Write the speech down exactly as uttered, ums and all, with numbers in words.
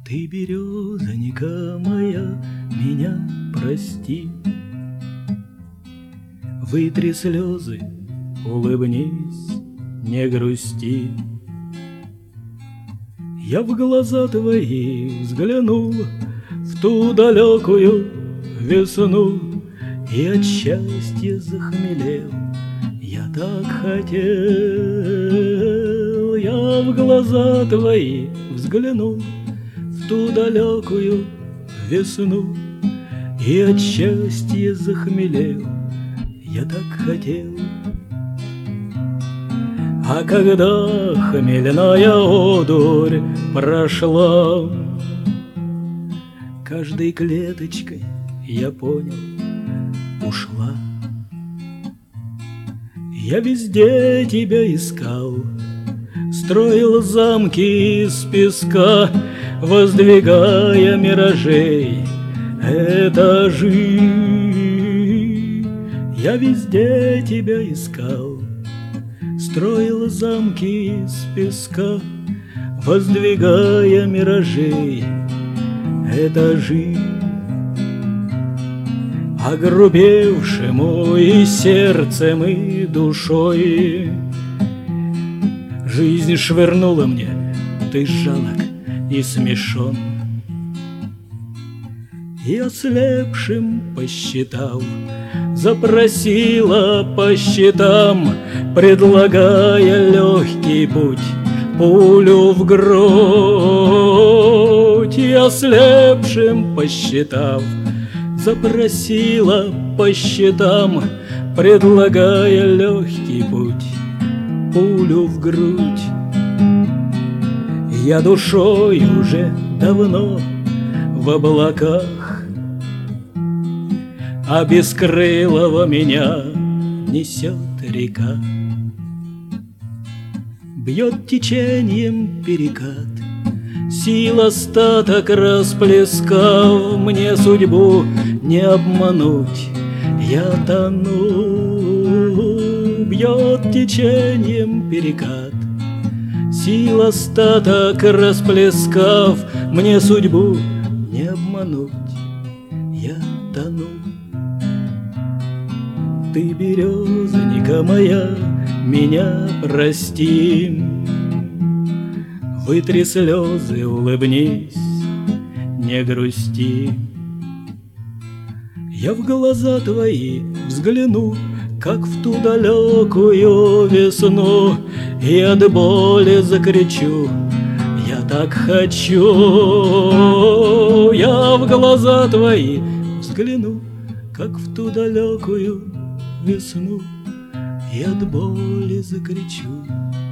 Ты, березонька моя, меня прости. Вытри слезы, улыбнись, не грусти. Я в глаза твои взглянул в ту далекую весну и от счастья захмелел. Я так хотел, я в глаза твои взглянул в ту далекую весну и от счастья захмелел. Я так хотел. А когда хмельная одурь прошла, каждой клеточкой я понял, ушла. Я везде тебя искал, строил замки из песка, воздвигая миражей этажи. Я везде тебя искал, строил замки из песка, воздвигая миражей этажи. Огрубевшему и сердцем, и душой жизнь швырнула мне, ты жалок и смешон. И ослепшим посчитал, запросила по счетам, предлагая легкий путь, пулю в грудь. И ослепшим посчитав, запросила по счетам, предлагая легкий путь, пулю в грудь. Я душой уже давно в облаках, а без крылого меня несет река. Бьет течением перекат, сил остаток расплескав, мне судьбу не обмануть, я тону. Бьет течением перекат, сил остаток расплескав, мне судьбу не обмануть, я тону. Ты, березонька моя, меня прости. Вытри слезы, улыбнись, не грусти. Я в глаза твои взгляну, как в ту далекую весну, и от боли закричу, я так хочу. Я в глаза твои взгляну, как в ту далекую весну, и от боли закричу.